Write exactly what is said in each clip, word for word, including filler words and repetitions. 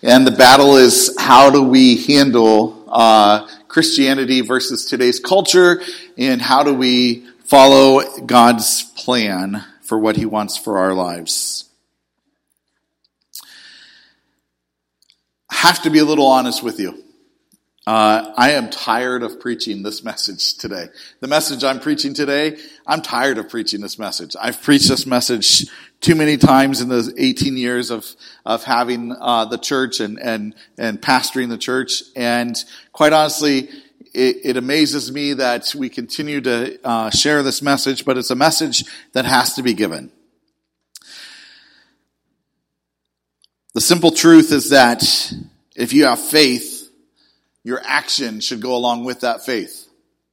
And the battle is, how do we handle uh, Christianity versus today's culture, and how do we follow God's plan for what he wants for our lives? I have to be a little honest with you. Uh, I am tired of preaching this message today. The message I'm preaching today, I'm tired of preaching this message. I've preached this message too many times in the eighteen years of, of having, uh, the church and, and, and pastoring the church. And quite honestly, it, it amazes me that we continue to, uh, share this message, but it's a message that has to be given. The simple truth is that if you have faith, your action should go along with that faith.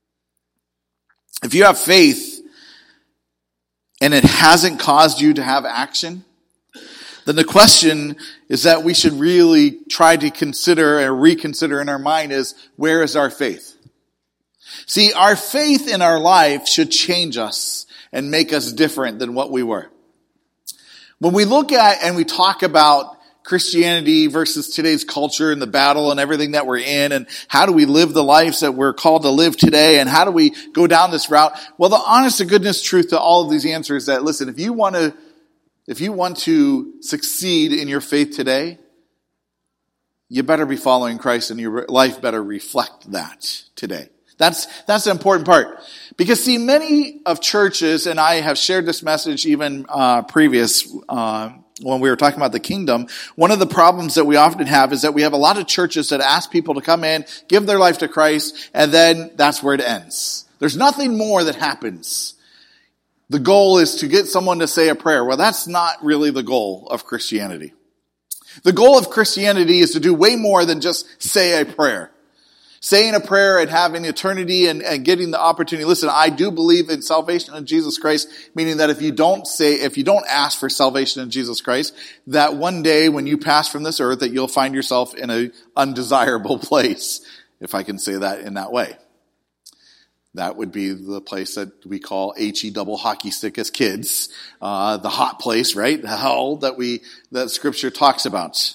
If you have faith and it hasn't caused you to have action, then the question is that we should really try to consider and reconsider in our mind is, where is our faith? See, our faith in our life should change us and make us different than what we were. When we look at and we talk about Christianity versus today's culture and the battle and everything that we're in, and how do we live the lives that we're called to live today, and how do we go down this route? Well, the honest to goodness truth to all of these answers is that, listen, if you want to, if you want to succeed in your faith today, you better be following Christ, and your life better reflect that today. That's, that's the important part. Because see, many of churches, and I have shared this message even, uh, previous, uh, when we were talking about the kingdom, one of the problems that we often have is that we have a lot of churches that ask people to come in, give their life to Christ, and then that's where it ends. There's nothing more that happens. The goal is to get someone to say a prayer. Well, that's not really the goal of Christianity. The goal of Christianity is to do way more than just say a prayer. Saying a prayer and having eternity and, and getting the opportunity. Listen, I do believe in salvation in Jesus Christ, meaning that if you don't say, if you don't ask for salvation in Jesus Christ, that one day when you pass from this earth, that you'll find yourself in an undesirable place, if I can say that in that way. That would be the place that we call H-E double hockey stick as kids, uh, the hot place, right? The hell that we, that Scripture talks about.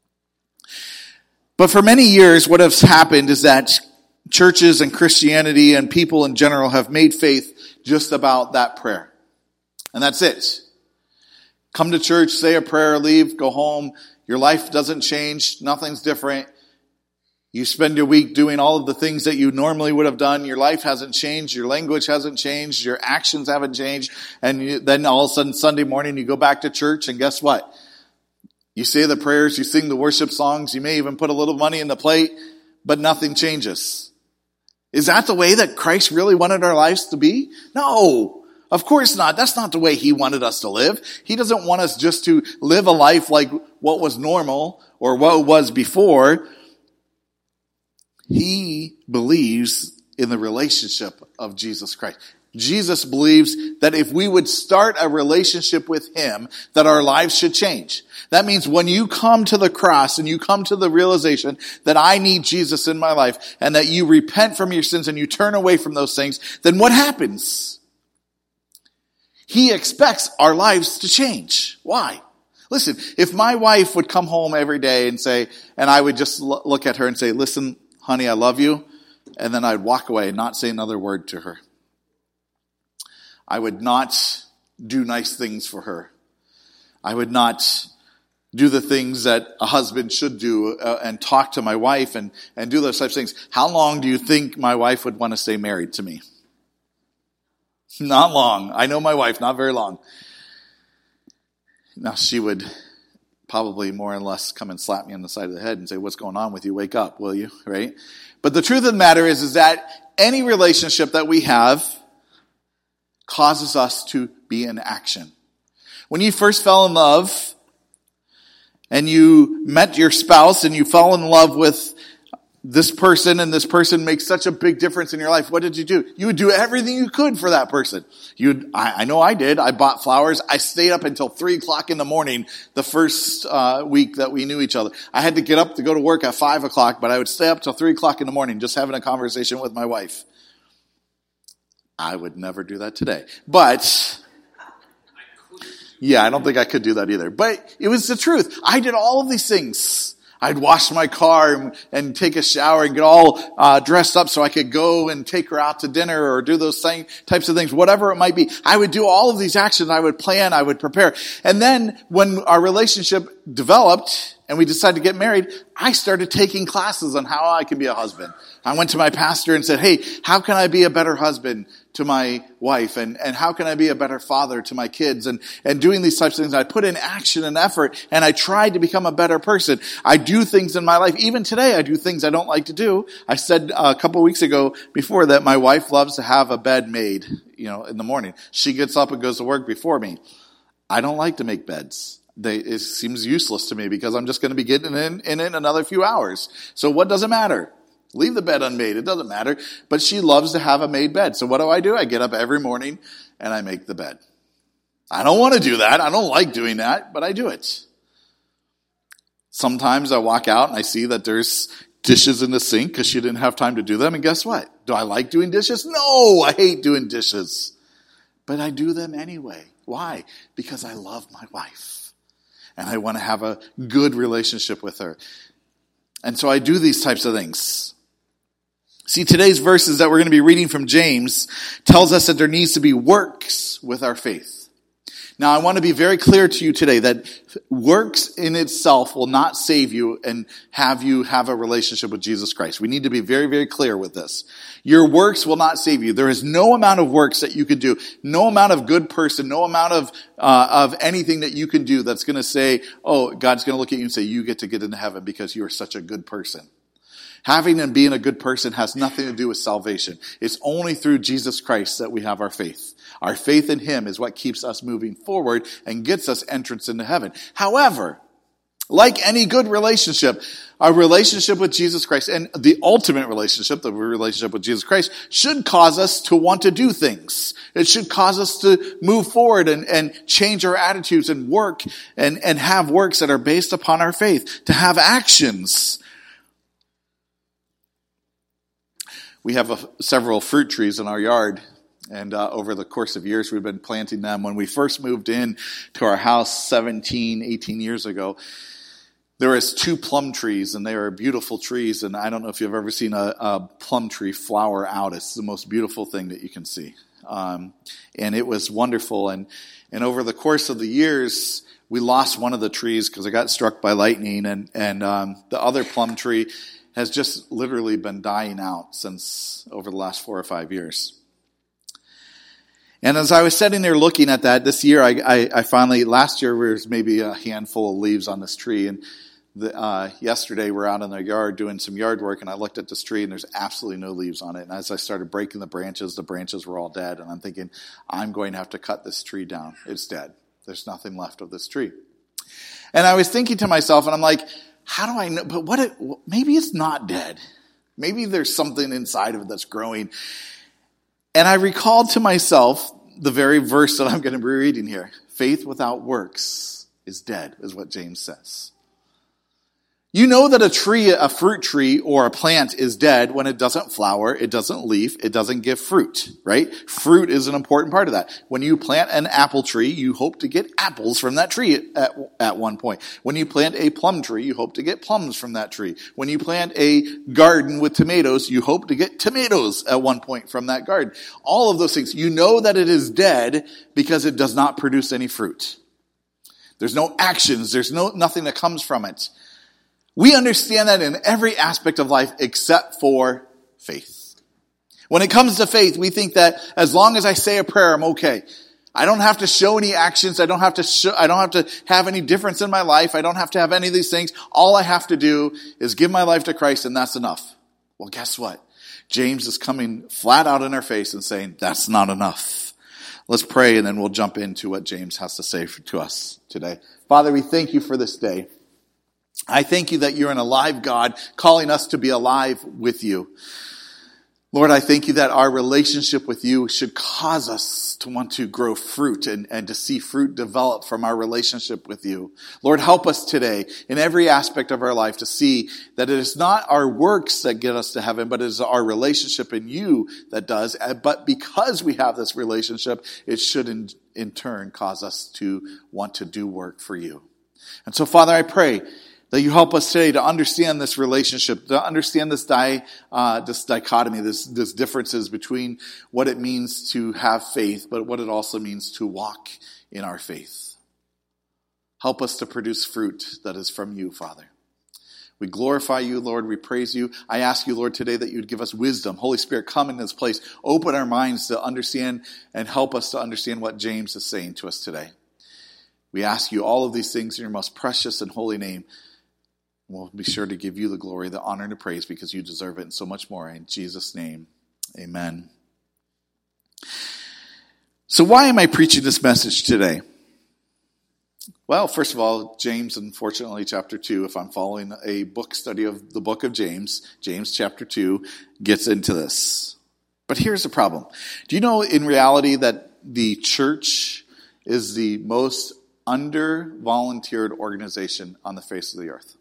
But for many years, what has happened is that churches and Christianity and people in general have made faith just about that prayer. And that's it. Come to church, say a prayer, leave, go home. Your life doesn't change. Nothing's different. You spend your week doing all of the things that you normally would have done. Your life hasn't changed. Your language hasn't changed. Your actions haven't changed. And you, then all of a sudden, Sunday morning, you go back to church, and guess what? You say the prayers, you sing the worship songs, you may even put a little money in the plate, but nothing changes. Is that the way that Christ really wanted our lives to be? No, of course not. That's not the way he wanted us to live. He doesn't want us just to live a life like what was normal or what was before. He believes in the relationship of Jesus Christ. Jesus believes that if we would start a relationship with him, that our lives should change. That means when you come to the cross and you come to the realization that I need Jesus in my life, and that you repent from your sins and you turn away from those things, then what happens? He expects our lives to change. Why? Listen, if my wife would come home every day and say, and I would just look at her and say, listen, honey, I love you. And then I'd walk away and not say another word to her. I would not do nice things for her. I would not do the things that a husband should do uh, and talk to my wife and, and do those types of things. How long do you think my wife would want to stay married to me? Not long. I know my wife, not very long. Now she would probably more or less come and slap me on the side of the head and say, what's going on with you? Wake up, will you? Right? But the truth of the matter is, is that any relationship that we have causes us to be in action. When you first fell in love and you met your spouse and you fell in love with this person, and this person makes such a big difference in your life, what did you do? You would do everything you could for that person. You'd, I, I know I did. I bought flowers. I stayed up until three o'clock in the morning the first uh, week that we knew each other. I had to get up to go to work at five o'clock, but I would stay up till three o'clock in the morning just having a conversation with my wife. I would never do that today. But, yeah, I don't think I could do that either. But it was the truth. I did all of these things. I'd wash my car and, and take a shower and get all uh, dressed up so I could go and take her out to dinner or do those same types of things, whatever it might be. I would do all of these actions. I would plan. I would prepare. And then when our relationship developed and we decided to get married, I started taking classes on how I can be a husband. I went to my pastor and said, hey, how can I be a better husband to my wife? And, and how can I be a better father to my kids? And, and doing these types of things, I put in action and effort, and I tried to become a better person. I do things in my life. Even today, I do things I don't like to do. I said a couple of weeks ago before that my wife loves to have a bed made, you know, in the morning. She gets up and goes to work before me. I don't like to make beds. They, it seems useless to me because I'm just going to be getting in, in it in another few hours. So what does it matter? Leave the bed unmade. It doesn't matter. But she loves to have a made bed. So what do I do? I get up every morning and I make the bed. I don't want to do that. I don't like doing that, but I do it. Sometimes I walk out and I see that there's dishes in the sink because she didn't have time to do them. And guess what? Do I like doing dishes? No, I hate doing dishes. But I do them anyway. Why? Because I love my wife. And I want to have a good relationship with her. And so I do these types of things. See, today's verses that we're going to be reading from James tells us that there needs to be works with our faith. Now, I want to be very clear to you today that works in itself will not save you and have you have a relationship with Jesus Christ. We need to be very, very clear with this. Your works will not save you. There is no amount of works that you can do, no amount of good person, no amount of uh, of anything that you can do that's going to say, oh, God's going to look at you and say, you get to get into heaven because you are such a good person. Having and being a good person has nothing to do with salvation. It's only through Jesus Christ that we have our faith. Our faith in him is what keeps us moving forward and gets us entrance into heaven. However, like any good relationship, our relationship with Jesus Christ and the ultimate relationship, the relationship with Jesus Christ, should cause us to want to do things. It should cause us to move forward and, and change our attitudes and work and, and have works that are based upon our faith, to have actions. We have a, several fruit trees in our yard, and uh, over the course of years, we've been planting them. When we first moved in to our house seventeen, eighteen years ago, there was two plum trees, and they are beautiful trees, and I don't know if you've ever seen a, a plum tree flower out. It's the most beautiful thing that you can see. Um, and it was wonderful, and, and over the course of the years, we lost one of the trees because it got struck by lightning, and, and um, the other plum tree has just literally been dying out since over the last four or five years. And as I was sitting there looking at that, this year, I, I, I finally, last year there was maybe a handful of leaves on this tree, and the, uh, yesterday we're out in the yard doing some yard work, and I looked at this tree and there's absolutely no leaves on it. And as I started breaking the branches, the branches were all dead, and I'm thinking, I'm going to have to cut this tree down. It's dead. There's nothing left of this tree. And I was thinking to myself, and I'm like, how do I know? But what? It, maybe it's not dead. Maybe there's something inside of it that's growing. And I recalled to myself the very verse that I'm going to be reading here. Faith without works is dead, is what James says. You know that a tree, a fruit tree or a plant is dead when it doesn't flower, it doesn't leaf, it doesn't give fruit, right? Fruit is an important part of that. When you plant an apple tree, you hope to get apples from that tree at, at one point. When you plant a plum tree, you hope to get plums from that tree. When you plant a garden with tomatoes, you hope to get tomatoes at one point from that garden. All of those things. You know that it is dead because it does not produce any fruit. There's no actions. There's no nothing that comes from it. We understand that in every aspect of life except for faith. When it comes to faith, we think that as long as I say a prayer, I'm okay. I don't have to show any actions. I don't have to show, I don't have to have any difference in my life. I don't have to have any of these things. All I have to do is give my life to Christ, and that's enough. Well, guess what? James is coming flat out in our face and saying, that's not enough. Let's pray, and then we'll jump into what James has to say to us today. Father, we thank you for this day. I thank you that you're an alive God calling us to be alive with you. Lord, I thank you that our relationship with you should cause us to want to grow fruit and, and to see fruit develop from our relationship with you. Lord, help us today in every aspect of our life to see that it is not our works that get us to heaven, but it is our relationship in you that does. But because we have this relationship, it should in, in turn cause us to want to do work for you. And so, Father, I pray That you help us today to understand this relationship, to understand this di, uh, this dichotomy, this, this differences between what it means to have faith, but what it also means to walk in our faith. Help us to produce fruit that is from you, Father. We glorify you, Lord. We praise you. I ask you, Lord, today that you would give us wisdom. Holy Spirit, come in this place. Open our minds to understand and help us to understand what James is saying to us today. We ask you all of these things in your most precious and holy name. We'll be sure to give you the glory, the honor, and the praise because you deserve it and so much more. In Jesus' name, amen. So why am I preaching this message today? Well, first of all, James, unfortunately, chapter two, if I'm following a book study of the book of James, James chapter two gets into this. But here's the problem. Do you know in reality that the church is the most under-volunteered organization on the face of the earth?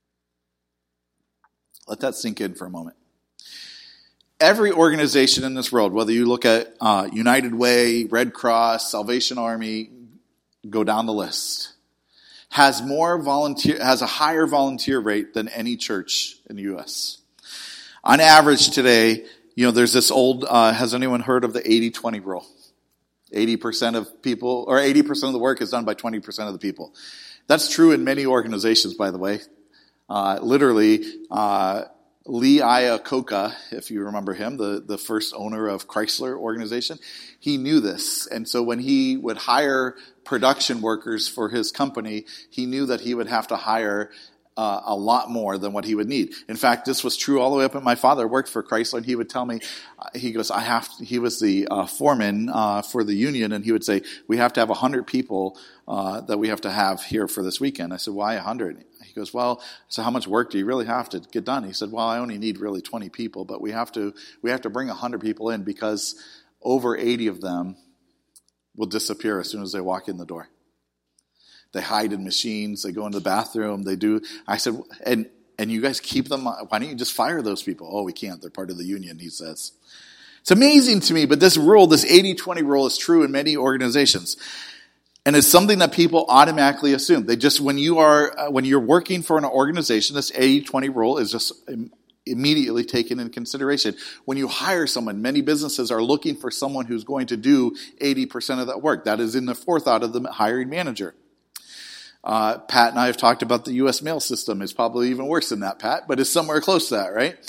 Let that sink in for a moment. Every organization in this world, whether you look at uh, United Way, Red Cross, Salvation Army, go down the list, has more volunteer, has a higher volunteer rate than any church in the U S. On average today, you know, there's this old, uh, has anyone heard of the eighty twenty rule? eighty percent of people, or eighty percent of the work is done by twenty percent of the people. That's true in many organizations, by the way. Uh, literally, uh, Lee Iacocca, if you remember him, the, the first owner of Chrysler organization, he knew this. And so when he would hire production workers for his company, he knew that he would have to hire uh, a lot more than what he would need. In fact, this was true all the way up. And my father worked for Chrysler, and he would tell me, uh, he goes, I have to, he was the uh, foreman uh, for the union, and he would say, we have to have one hundred people uh, that we have to have here for this weekend. I said, why one hundred? He goes, well, so how much work do you really have to get done? He said, well, I only need really twenty people, but we have to we have to bring one hundred people in because over eighty of them will disappear as soon as they walk in the door. They hide in machines. They go into the bathroom. They do. I said, and and you guys keep them. Why don't you just fire those people? Oh, we can't. They're part of the union, he says. It's amazing to me, but this rule, this eighty twenty rule is true in many organizations. And it's something that people automatically assume. They just, when you are, uh, when you're working for an organization, this eighty twenty rule is just immediately taken into consideration. When you hire someone, many businesses are looking for someone who's going to do eighty percent of that work. That is in the forethought of the hiring manager. Uh, Pat and I have talked about the U S mail system. It's probably even worse than that, Pat, but it's somewhere close to that, right?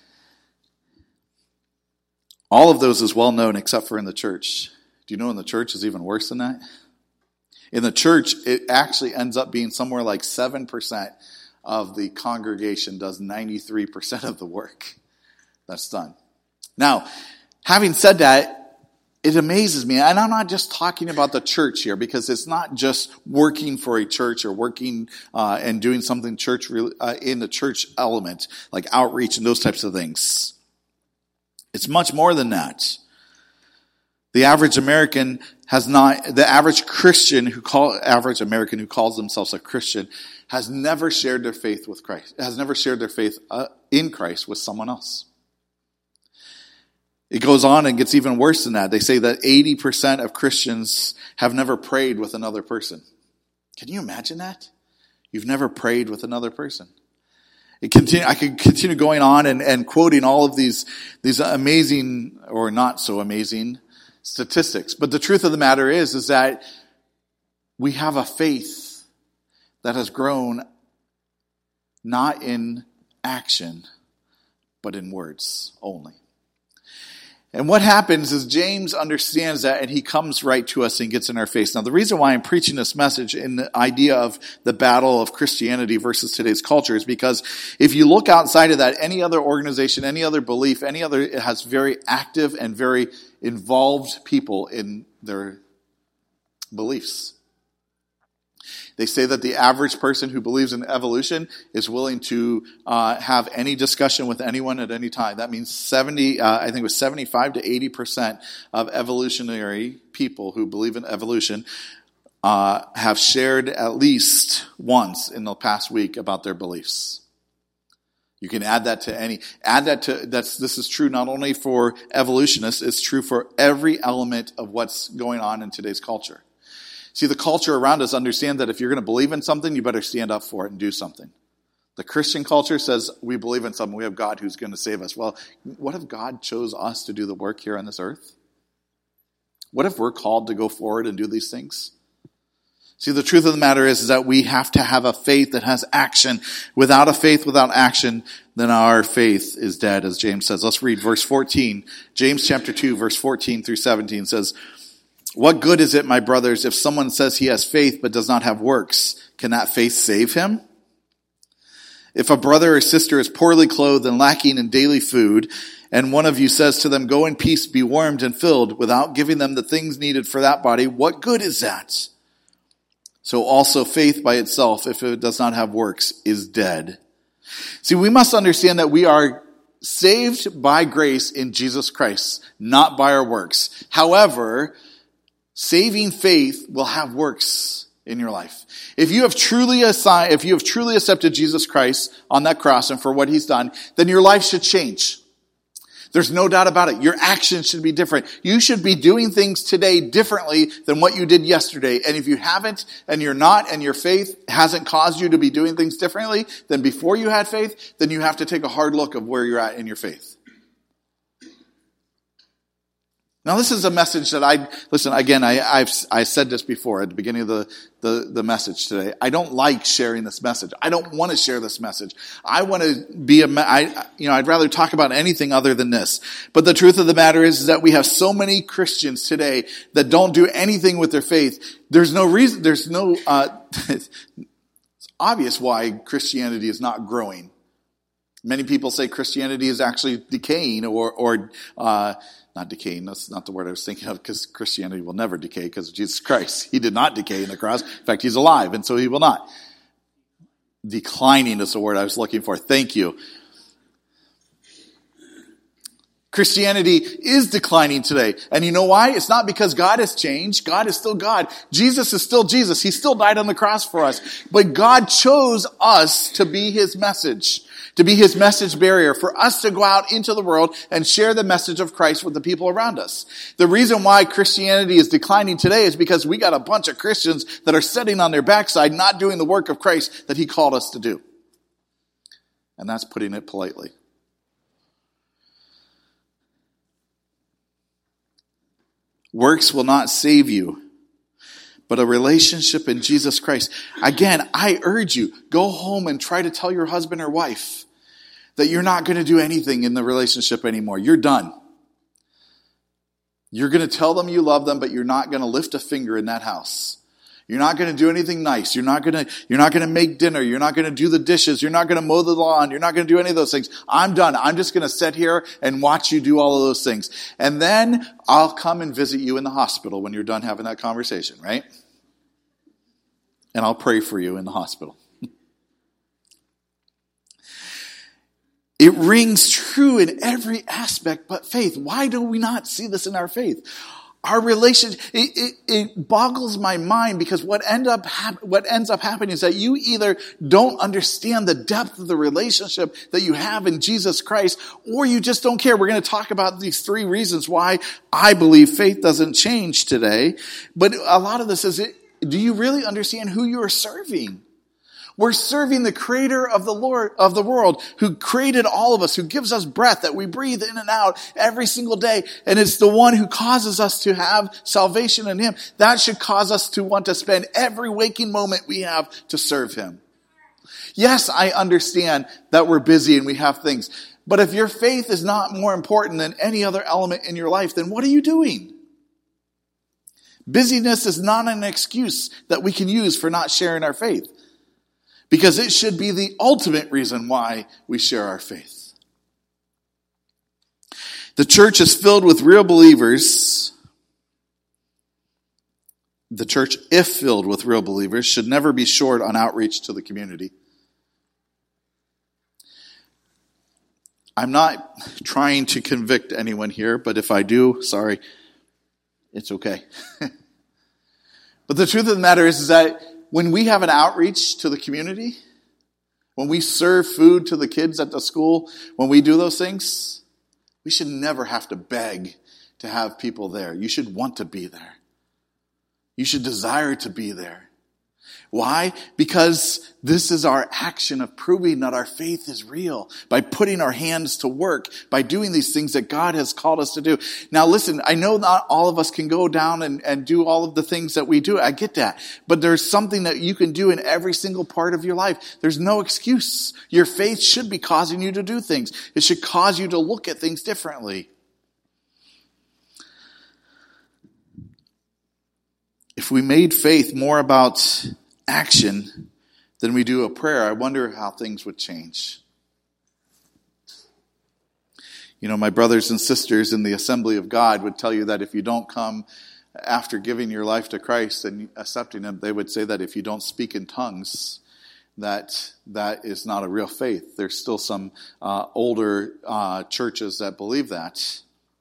All of those is well known except for in the church. Do you know in the church is even worse than that? In the church, it actually ends up being somewhere like seven percent of the congregation does ninety-three percent of the work that's done. Now, having said that, it amazes me, and I'm not just talking about the church here, because it's not just working for a church or working uh, and doing something church uh, in the church element, like outreach and those types of things. It's much more than that. The average American has not, the average Christian who call, average American who calls themselves a Christian has never shared their faith with Christ, has never shared their faith uh, in Christ with someone else. It goes on and gets even worse than that. They say that eighty percent of Christians have never prayed with another person. Can you imagine that? You've never prayed with another person. It continue, I could continue going on and, and quoting all of these, these amazing or not so amazing statistics. But the truth of the matter is, is that we have a faith that has grown not in action, but in words only. And what happens is James understands that, and he comes right to us and gets in our face. Now, the reason why I'm preaching this message in the idea of the battle of Christianity versus today's culture is because if you look outside of that, any other organization, any other belief, any other, it has very active and very involved people in their beliefs. They say that the average person who believes in evolution is willing to uh, have any discussion with anyone at any time. That means seventy, uh, I think it was seventy-five to eighty percent of evolutionary people who believe in evolution uh, have shared at least once in the past week about their beliefs. You can add that to any, add that to, that's, this is true not only for evolutionists, it's true for every element of what's going on in today's culture. See, the culture around us understands that if you're going to believe in something, you better stand up for it and do something. The Christian culture says we believe in something. We have God who's going to save us. Well, what if God chose us to do the work here on this earth? What if we're called to go forward and do these things? See, the truth of the matter is, is that we have to have a faith that has action. Without a faith, without action, then our faith is dead, as James says. Let's read verse fourteen. James chapter two, verse fourteen through seventeen says, "What good is it, my brothers, if someone says he has faith but does not have works? Can that faith save him? If a brother or sister is poorly clothed and lacking in daily food, and one of you says to them, 'Go in peace, be warmed and filled,' without giving them the things needed for that body, what good is that? So also faith by itself, if it does not have works, is dead." See, we must understand that we are saved by grace in Jesus Christ, not by our works. However, saving faith will have works in your life. If you have truly assigned, if you have truly accepted Jesus Christ on that cross and for what he's done, then your life should change. There's no doubt about it. Your actions should be different. You should be doing things today differently than what you did yesterday. And if you haven't, and you're not, and your faith hasn't caused you to be doing things differently than before you had faith, then you have to take a hard look of where you're at in your faith. Now, this is a message that I, listen, again, I, I've I said this before at the beginning of the, the, the message today. I don't like sharing this message. I don't want to share this message. I want to be a, I, you know, I'd rather talk about anything other than this. But the truth of the matter is, is that we have so many Christians today that don't do anything with their faith. There's no reason, there's no, uh, it's obvious why Christianity is not growing. Many people say Christianity is actually decaying or, or, uh, Not decaying, that's not the word I was thinking of, because Christianity will never decay because of Jesus Christ. He did not decay in the cross. In fact, he's alive, and so he will not. Declining is the word I was looking for. Thank you. Christianity is declining today. And you know why? It's not because God has changed. God is still God. Jesus is still Jesus. He still died on the cross for us. But God chose us to be his message. To be his message barrier, for us to go out into the world and share the message of Christ with the people around us. The reason why Christianity is declining today is because we got a bunch of Christians that are sitting on their backside, not doing the work of Christ that he called us to do. And that's putting it politely. Works will not save you, but a relationship in Jesus Christ. Again, I urge you, go home and try to tell your husband or wife that you're not going to do anything in the relationship anymore. You're done. You're going to tell them you love them, but you're not going to lift a finger in that house. You're not going to do anything nice. You're not going to, you're not going to make dinner. You're not going to do the dishes. You're not going to mow the lawn. You're not going to do any of those things. I'm done. I'm just going to sit here and watch you do all of those things. And then I'll come and visit you in the hospital when you're done having that conversation, right? And I'll pray for you in the hospital. It rings true in every aspect but faith. Why do we not see this in our faith? Our relationship, it, it, it boggles my mind, because what end up hap- what ends up happening is that you either don't understand the depth of the relationship that you have in Jesus Christ, or you just don't care. We're going to talk about these three reasons why I believe faith doesn't change today. But a lot of this is, it, do you really understand who you are serving? We're serving the creator of the Lord, of the world, who created all of us, who gives us breath that we breathe in and out every single day. And it's the one who causes us to have salvation in him. That should cause us to want to spend every waking moment we have to serve him. Yes, I understand that we're busy and we have things. But if your faith is not more important than any other element in your life, then what are you doing? Busyness is not an excuse that we can use for not sharing our faith, because it should be the ultimate reason why we share our faith. The church is filled with real believers. The church, if filled with real believers, should never be short on outreach to the community. I'm not trying to convict anyone here, but if I do, sorry, it's okay. But the truth of the matter is, is that when we have an outreach to the community, when we serve food to the kids at the school, when we do those things, we should never have to beg to have people there. You should want to be there. You should desire to be there. Why? Because this is our action of proving that our faith is real, by putting our hands to work, by doing these things that God has called us to do. Now listen, I know not all of us can go down and, and do all of the things that we do. I get that. But there's something that you can do in every single part of your life. There's no excuse. Your faith should be causing you to do things. It should cause you to look at things differently. If we made faith more about action than we do a prayer, I wonder how things would change. You know, my brothers and sisters in the Assembly of God would tell you that if you don't come after giving your life to Christ and accepting Him, they would say that if you don't speak in tongues, that that is not a real faith. There's still some uh, older uh, churches that believe that.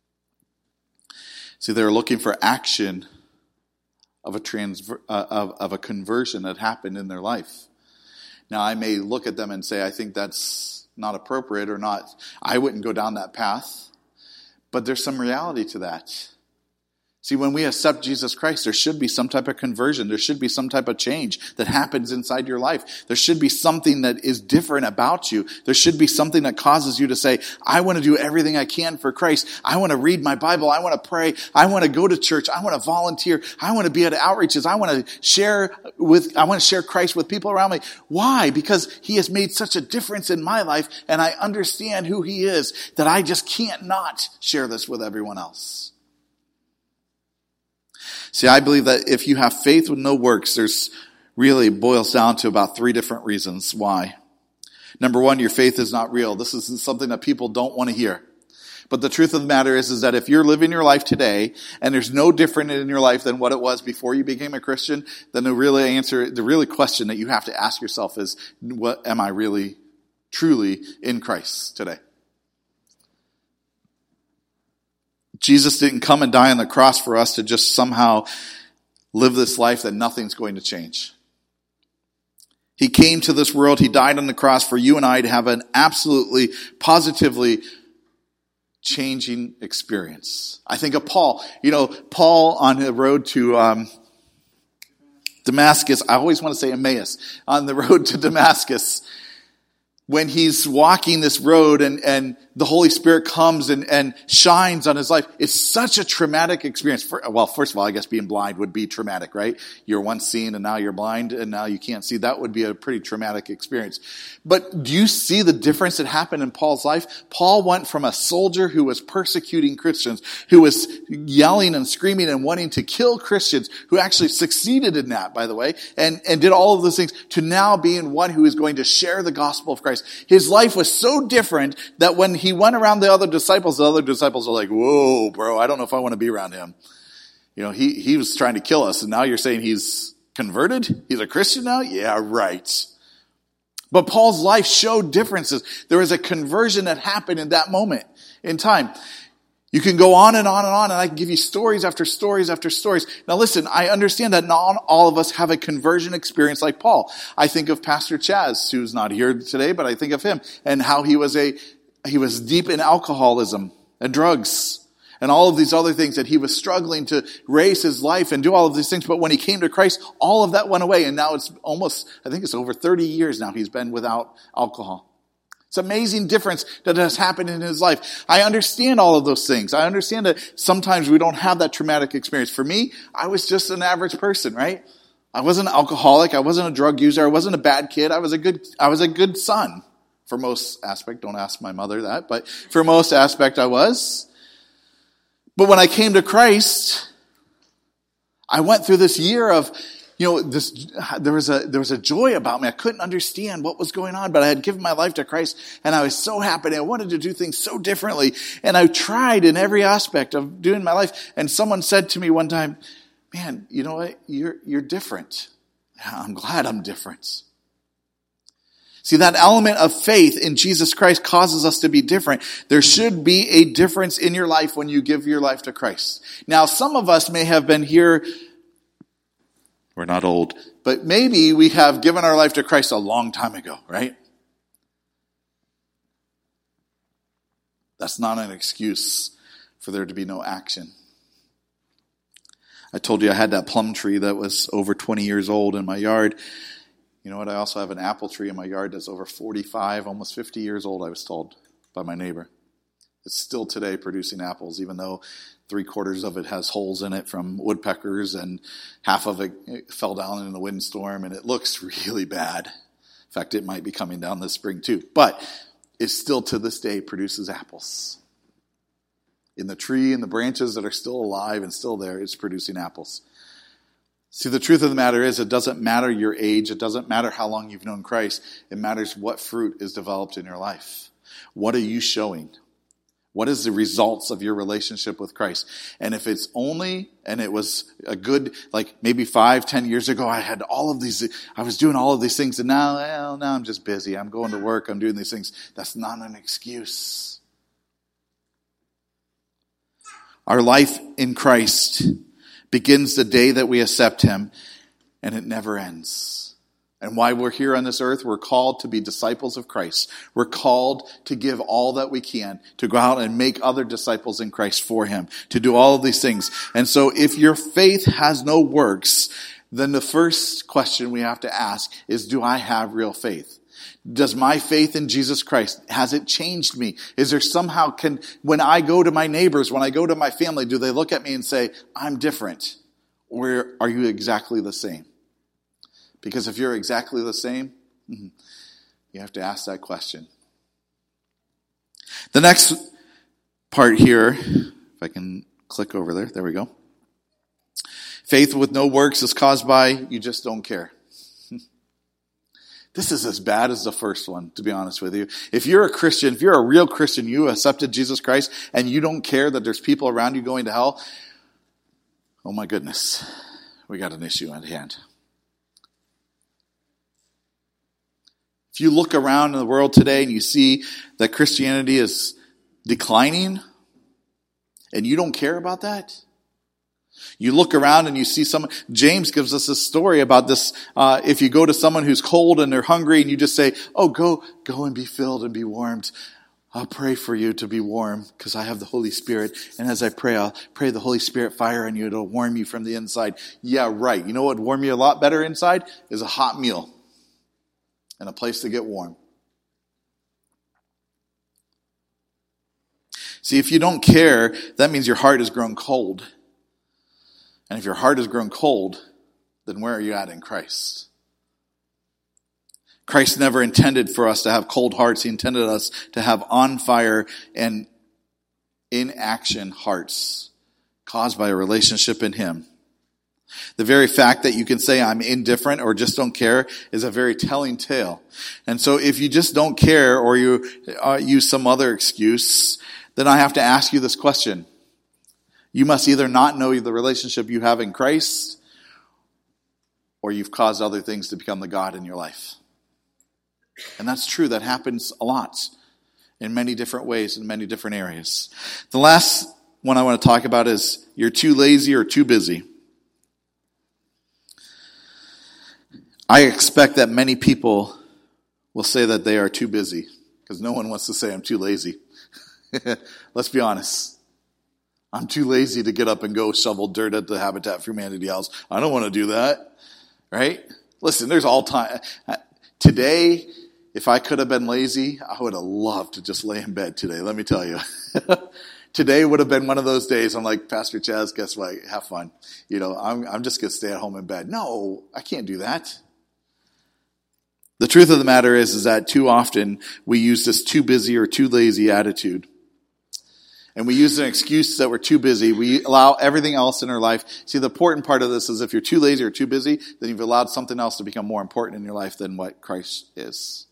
See, they're looking for action of a transfer, uh, of, of a conversion that happened in their life. Now, I may look at them and say, I think that's not appropriate or not. I wouldn't go down that path. But there's some reality to that. See, when we accept Jesus Christ, there should be some type of conversion. There should be some type of change that happens inside your life. There should be something that is different about you. There should be something that causes you to say, I want to do everything I can for Christ. I want to read my Bible. I want to pray. I want to go to church. I want to volunteer. I want to be at outreaches. I want to share with, I want to share Christ with people around me. Why? Because He has made such a difference in my life, and I understand who He is, that I just can't not share this with everyone else. See, I believe that if you have faith with no works, there's really boils down to about three different reasons why. Number one, your faith is not real. This is something that people don't want to hear. But the truth of the matter is, is that if you're living your life today and there's no different in your life than what it was before you became a Christian, then the really answer, the really question that you have to ask yourself is, what am I really, truly in Christ today? Jesus didn't come and die on the cross for us to just somehow live this life that nothing's going to change. He came to this world, He died on the cross for you and I to have an absolutely, positively changing experience. I think of Paul. You know, Paul on the road to um, Damascus, I always want to say Emmaus, on the road to Damascus, when he's walking this road and, and the Holy Spirit comes and, and shines on his life, it's such a traumatic experience. For, well, first of all, I guess being blind would be traumatic, right? You're once seeing and now you're blind and now you can't see. That would be a pretty traumatic experience. But do you see the difference that happened in Paul's life? Paul went from a soldier who was persecuting Christians, who was yelling and screaming and wanting to kill Christians, who actually succeeded in that, by the way, and, and did all of those things, to now being one who is going to share the gospel of Christ. His life was so different that when he went around the other disciples, the other disciples are like, whoa, bro, I don't know if I want to be around him. You know, he, he was trying to kill us, and now you're saying he's converted? He's a Christian now? Yeah, right. But Paul's life showed differences. There was a conversion that happened in that moment in time. You can go on and on and on, and I can give you stories after stories after stories. Now listen, I understand that not all of us have a conversion experience like Paul. I think of Pastor Chaz, who's not here today, but I think of him, and how he was a, he was deep in alcoholism and drugs and all of these other things, that he was struggling to raise his life and do all of these things. But when he came to Christ, all of that went away, and now it's almost, I think it's over thirty years now he's been without alcohol. It's an amazing difference that has happened in his life. I understand all of those things. I understand that sometimes we don't have that traumatic experience. For me, I was just an average person, right? I wasn't an alcoholic. I wasn't a drug user. I wasn't a bad kid. I was a good, I was a good son for most aspect. Don't ask my mother that, but for most aspect I was. But when I came to Christ, I went through this year of, you know, this, there was a, there was a joy about me. I couldn't understand what was going on, but I had given my life to Christ, and I was so happy, and I wanted to do things so differently. And I tried in every aspect of doing my life. And someone said to me one time, man, you know what? You're, you're different. I'm glad I'm different. See, that element of faith in Jesus Christ causes us to be different. There should be a difference in your life when you give your life to Christ. Now, some of us may have been here. We're not old, but maybe we have given our life to Christ a long time ago, right? That's not an excuse for there to be no action. I told you I had that plum tree that was over twenty years old in my yard. You know what? I also have an apple tree in my yard that's over forty-five, almost fifty years old, I was told by my neighbor. It's still today producing apples, even though three quarters of it has holes in it from woodpeckers and half of it fell down in a windstorm, and it looks really bad. In fact, it might be coming down this spring too. But it still to this day produces apples. In the tree and the branches that are still alive and still there, it's producing apples. See, the truth of the matter is, it doesn't matter your age. It doesn't matter how long you've known Christ. It matters what fruit is developed in your life. What are you showing? What is the results of your relationship with Christ? And if it's only, and it was a good, like maybe five, ten years ago, I had all of these, I was doing all of these things, and now, well, now I'm just busy. I'm going to work. I'm doing these things. That's not an excuse. Our life in Christ begins the day that we accept Him, and it never ends. And while we're here on this earth, we're called to be disciples of Christ. We're called to give all that we can, to go out and make other disciples in Christ for Him, to do all of these things. And so if your faith has no works, then the first question we have to ask is, do I have real faith? Does my faith in Jesus Christ, has it changed me? Is there somehow, can, when I go to my neighbors, when I go to my family, do they look at me and say, I'm different? Or are you exactly the same? Because if you're exactly the same, you have to ask that question. The next part here, if I can click over there, there we go. Faith with no works is caused by you just don't care. This is as bad as the first one, to be honest with you. If you're a Christian, if you're a real Christian, you accepted Jesus Christ, and you don't care that there's people around you going to hell, oh my goodness, we got an issue at hand. If you look around in the world today and you see that Christianity is declining, and you don't care about that, you look around and you see someone, James gives us this story about this, uh, if you go to someone who's cold and they're hungry and you just say, oh, go, go and be filled and be warmed. I'll pray for you to be warm because I have the Holy Spirit. And as I pray, I'll pray the Holy Spirit fire on you. It'll warm you from the inside. Yeah, right. You know what would warm you a lot better inside? Is a hot meal and a place to get warm. See, if you don't care, that means your heart has grown cold. And if your heart has grown cold, then where are you at in Christ? Christ never intended for us to have cold hearts. He intended us to have on fire and in action hearts caused by a relationship in Him. The very fact that you can say I'm indifferent or just don't care is a very telling tale. And so if you just don't care or you uh, use some other excuse, then I have to ask you this question. You must either not know the relationship you have in Christ, or you've caused other things to become the God in your life. And that's true. That happens a lot in many different ways, in many different areas. The last one I want to talk about is you're too lazy or too busy. I expect that many people will say that they are too busy, because no one wants to say I'm too lazy. Let's be honest. I'm too lazy to get up and go shovel dirt at the Habitat for Humanity house. I don't want to do that. Right? Listen, there's all time. Today, if I could have been lazy, I would have loved to just lay in bed today. Let me tell you. Today would have been one of those days. I'm like, Pastor Chaz, guess what? Have fun. You know, I'm, I'm just going to stay at home in bed. No, I can't do that. The truth of the matter is, is that too often we use this too busy or too lazy attitude. And we use an excuse that we're too busy. We allow everything else in our life. See, the important part of this is if you're too lazy or too busy, then you've allowed something else to become more important in your life than what Christ is.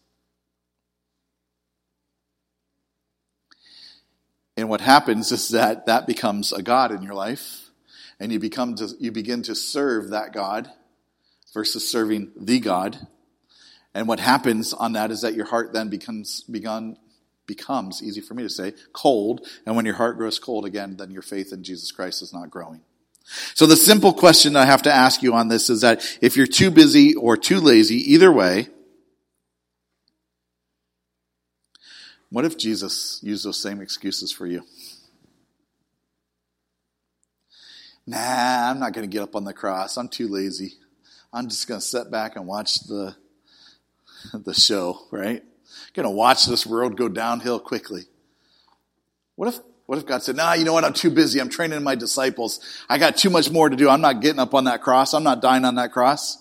And what happens is that that becomes a God in your life. And you become to, you begin to serve that God versus serving the God. And what happens on that is that your heart then becomes begun becomes, easy for me to say, cold. And when your heart grows cold again, then your faith in Jesus Christ is not growing. So the simple question I have to ask you on this is that if you're too busy or too lazy, either way, what if Jesus used those same excuses for you? Nah, I'm not going to get up on the cross. I'm too lazy. I'm just going to sit back and watch the, the show, right? Going to watch this world go downhill quickly. What if, what if God said, nah, you know what? I'm too busy. I'm training my disciples. I got too much more to do. I'm not getting up on that cross. I'm not dying on that cross.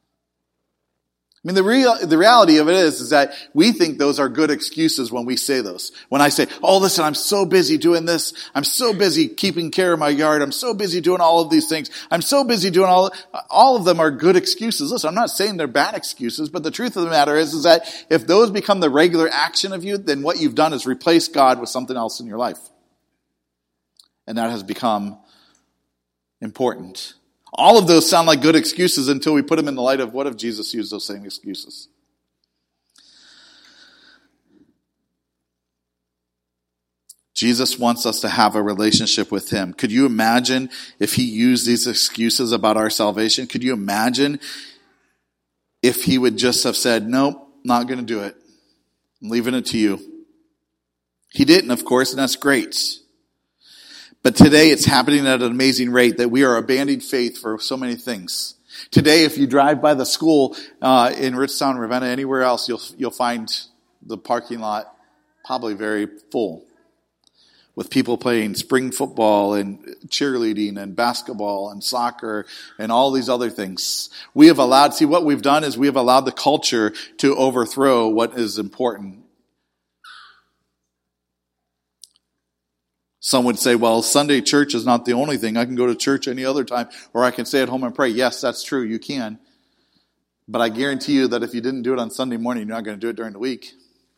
I mean, the real, the reality of it is, is that we think those are good excuses when we say those. When I say, oh, listen, I'm so busy doing this. I'm so busy keeping care of my yard. I'm so busy doing all of these things. I'm so busy doing all, all of them are good excuses. Listen, I'm not saying they're bad excuses, but the truth of the matter is, is that if those become the regular action of you, then what you've done is replace God with something else in your life. And that has become important. All of those sound like good excuses until we put them in the light of what if Jesus used those same excuses? Jesus wants us to have a relationship with him. Could you imagine if he used these excuses about our salvation? Could you imagine if he would just have said, nope, not going to do it. I'm leaving it to you. He didn't, of course, and that's great. But today it's happening at an amazing rate that we are abandoning faith for so many things. Today, if you drive by the school uh, in Richtown, Ravenna, anywhere else, you'll you'll find the parking lot probably very full with people playing spring football and cheerleading and basketball and soccer and all these other things. We have allowed, see what we've done is we have allowed the culture to overthrow what is important. Some would say, well, Sunday church is not the only thing. I can go to church any other time, or I can stay at home and pray. Yes, that's true. You can. But I guarantee you that if you didn't do it on Sunday morning, you're not going to do it during the week.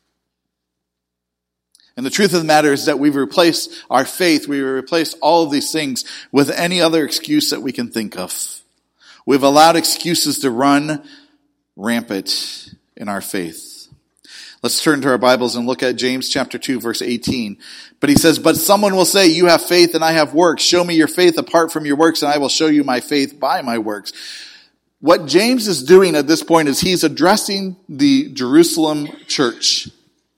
And the truth of the matter is that we've replaced our faith, we've replaced all of these things with any other excuse that we can think of. We've allowed excuses to run rampant in our faith. Let's turn to our Bibles and look at James chapter two, verse eighteen. But he says, but someone will say, you have faith and I have works. Show me your faith apart from your works and I will show you my faith by my works. What James is doing at this point is he's addressing the Jerusalem church.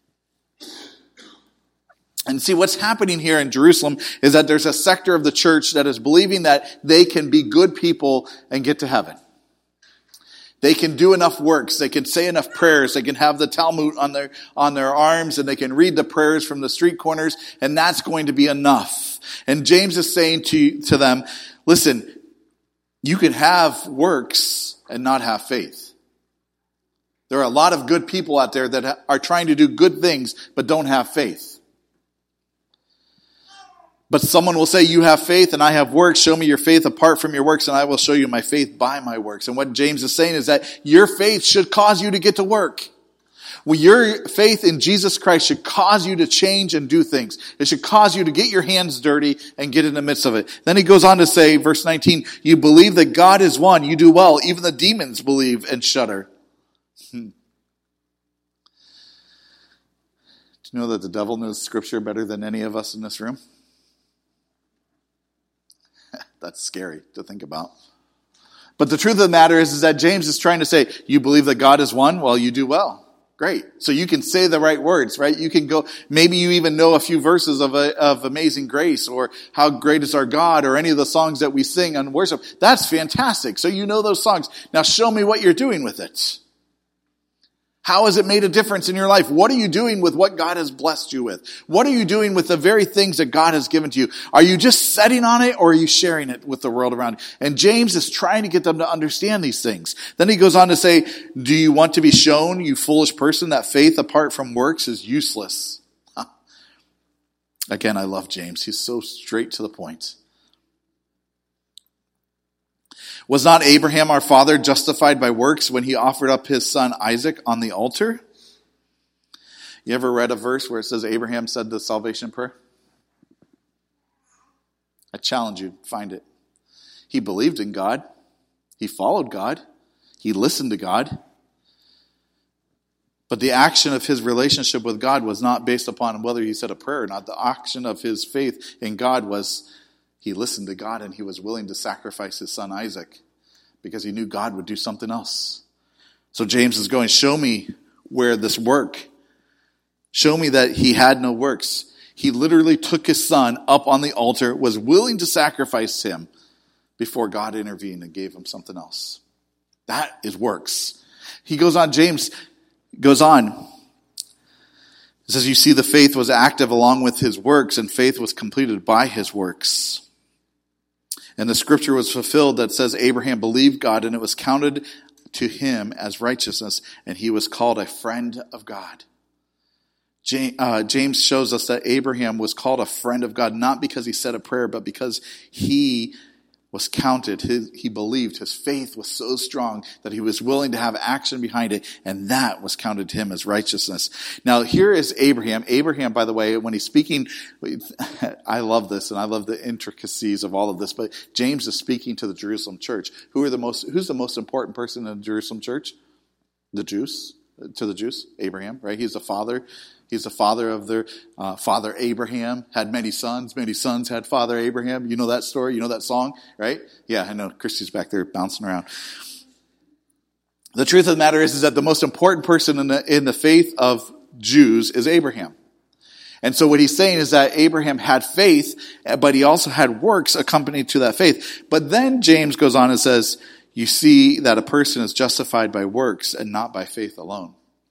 And see, what's happening here in Jerusalem is that there's a sector of the church that is believing that they can be good people and get to heaven. They can do enough works. They can say enough prayers. They can have the Talmud on their, on their arms and they can read the prayers from the street corners and that's going to be enough. And James is saying to, to them, listen, you can have works and not have faith. There are a lot of good people out there that are trying to do good things but don't have faith. But someone will say, you have faith and I have works. Show me your faith apart from your works and I will show you my faith by my works. And what James is saying is that your faith should cause you to get to work. Well, your faith in Jesus Christ should cause you to change and do things. It should cause you to get your hands dirty and get in the midst of it. Then he goes on to say, verse nineteen, you believe that God is one. You do well. Even the demons believe and shudder. Hmm. Do you know that the devil knows scripture better than any of us in this room? That's scary to think about. But the truth of the matter is, is that James is trying to say, you believe that God is one? Well, you do well. Great. So you can say the right words, right? You can go, maybe you even know a few verses of, a, of Amazing Grace or How Great is Our God or any of the songs that we sing on worship. That's fantastic. So you know those songs. Now show me what you're doing with it. How has it made a difference in your life? What are you doing with what God has blessed you with? What are you doing with the very things that God has given to you? Are you just setting on it or are you sharing it with the world around you? And James is trying to get them to understand these things. Then he goes on to say, do you want to be shown, you foolish person, that faith apart from works is useless? Huh. Again, I love James. He's so straight to the point. Was not Abraham our father justified by works when he offered up his son Isaac on the altar? You ever read a verse where it says Abraham said the salvation prayer? I challenge you, find it. He believed in God. He followed God. He listened to God. But the action of his relationship with God was not based upon whether he said a prayer or not. The action of his faith in God was he listened to God and he was willing to sacrifice his son Isaac because he knew God would do something else. So James is going, show me where this work. Show me that he had no works. He literally took his son up on the altar, was willing to sacrifice him. before God intervened and gave him something else. That is works. He goes on, James goes on. It says, you see, the faith was active along with his works, and faith was completed by his works. And the scripture was fulfilled that says, Abraham believed God, and it was counted to him as righteousness, and he was called a friend of God. James shows us that Abraham was called a friend of God, not because he said a prayer, but because he was counted. His, he believed. His faith was so strong that he was willing to have action behind it, and that was counted to him as righteousness. Now, here is Abraham. Abraham, by the way, when he's speaking, I love this, and I love the intricacies of all of this, but James is speaking to the Jerusalem church. Who are the most? Who's the most important person in the Jerusalem church? The Jews. To the Jews, Abraham, right? He's the father. He's the father of their uh, father Abraham, had many sons. Many sons had father Abraham. You know that story? You know that song, right? Yeah, I know. Christy's back there bouncing around. The truth of the matter is, is that the most important person in the, in the faith of Jews is Abraham. And so what he's saying is that Abraham had faith, but he also had works accompanied to that faith. But then James goes on and says, you see that a person is justified by works and not by faith alone.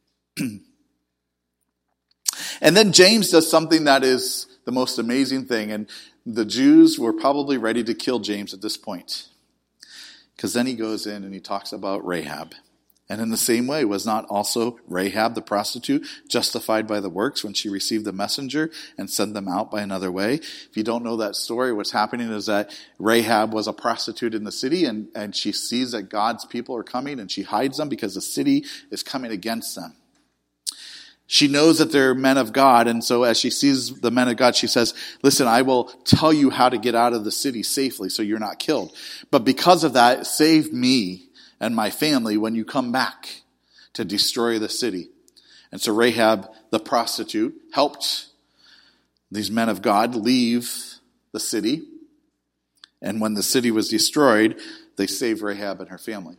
And then James does something that is the most amazing thing. And the Jews were probably ready to kill James at this point. Because then he goes in and he talks about Rahab. And in the same way, was not also Rahab the prostitute justified by the works when she received the messenger and sent them out by another way? If you don't know that story, what's happening is that Rahab was a prostitute in the city, and, and she sees that God's people are coming, and she hides them because the city is coming against them. She knows that they're men of God, and so as she sees the men of God, she says, listen, I will tell you how to get out of the city safely so you're not killed. But because of that, save me and my family when you come back to destroy the city. And so Rahab, the prostitute, helped these men of God leave the city. And when the city was destroyed, they saved Rahab and her family.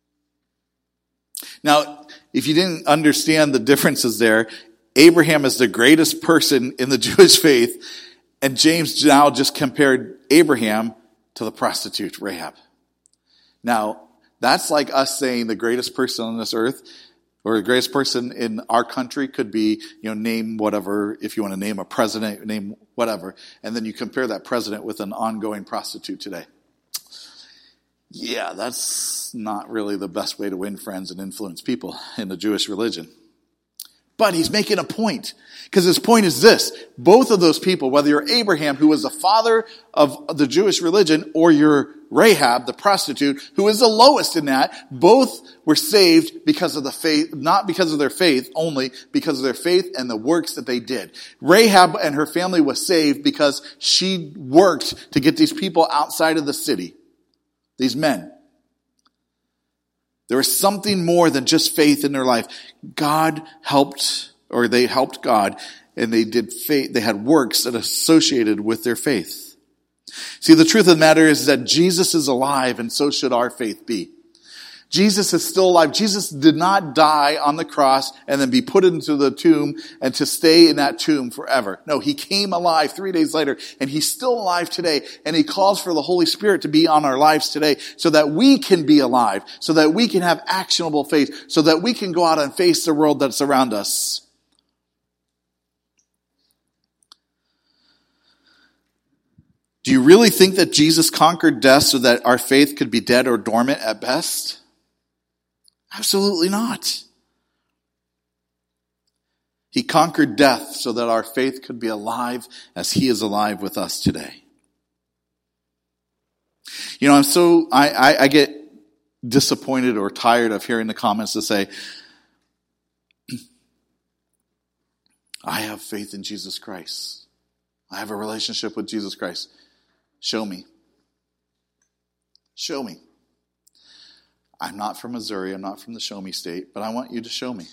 Now, if you didn't understand the differences there, Abraham is the greatest person in the Jewish faith, and James now just compared Abraham to the prostitute, Rahab. Now, that's like us saying the greatest person on this earth, or the greatest person in our country could be, you know, name whatever, if you want to name a president, name whatever, and then you compare that president with an ongoing prostitute today. Yeah, that's not really the best way to win friends and influence people in the Jewish religion. But he's making a point. Because his point is this. Both of those people, whether you're Abraham, who was the father of the Jewish religion, or you're Rahab, the prostitute, who is the lowest in that, both were saved because of the faith, not because of their faith only, because of their faith and the works that they did. Rahab and her family was saved because she worked to get these people outside of the city. These men. There was something more than just faith in their life. God helped, or they helped God, and they did faith, they had works that associated with their faith. See, the truth of the matter is that Jesus is alive, and so should our faith be. Jesus is still alive. Jesus did not die on the cross and then be put into the tomb and to stay in that tomb forever. No, he came alive three days later, and he's still alive today. And he calls for the Holy Spirit to be on our lives today so that we can be alive, so that we can have actionable faith, so that we can go out and face the world that's around us. Do you really think that Jesus conquered death so that our faith could be dead or dormant at best? Absolutely not. He conquered death so that our faith could be alive as he is alive with us today. You know, I'm so, I, I, I get disappointed or tired of hearing the comments that say, I have faith in Jesus Christ. I have a relationship with Jesus Christ. Show me. Show me. I'm not from Missouri. I'm not from the show me state, but I want you to show me.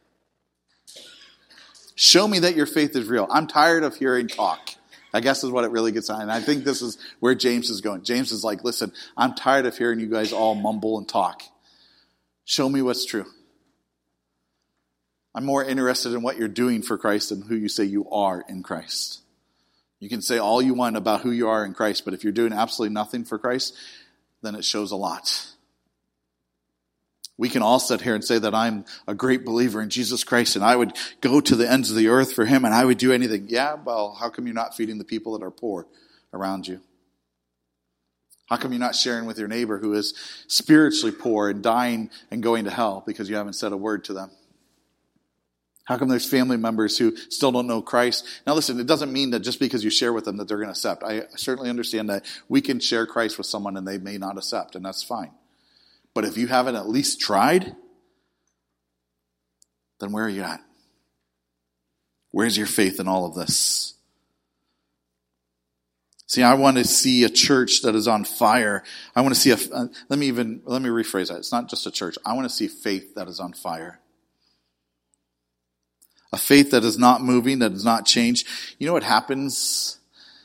Show me that your faith is real. I'm tired of hearing talk. I guess is what it really gets on. And I think this is where James is going. James is like, listen, I'm tired of hearing you guys all mumble and talk. Show me what's true. I'm more interested in what you're doing for Christ than who you say you are in Christ. You can say all you want about who you are in Christ, but if you're doing absolutely nothing for Christ, then it shows a lot. We can all sit here and say that I'm a great believer in Jesus Christ and I would go to the ends of the earth for him and I would do anything. Yeah, well, how come you're not feeding the people that are poor around you? How come you're not sharing with your neighbor who is spiritually poor and dying and going to hell because you haven't said a word to them? How come there's family members who still don't know Christ? Now listen, it doesn't mean that just because you share with them that they're going to accept. I certainly understand that we can share Christ with someone and they may not accept, and that's fine. But if you haven't at least tried, then where are you at? Where's your faith in all of this? See, I want to see a church that is on fire. I want to see a, uh, let me even, let me rephrase that. It's not just a church. I want to see faith that is on fire. A faith that is not moving, that is not changed. You know what happens